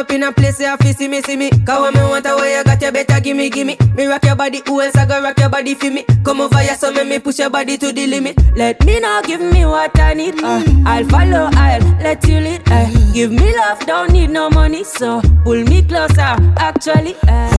up in a place where you see me. Cause when me want a way you got, you better gimme. Me rock your body, who else I go rock your body for me? Come over here, so me push your body to the limit. Let me know, give me what I need. I'll follow, I'll let you lead. Give me love, don't need no money, so pull me closer, actually.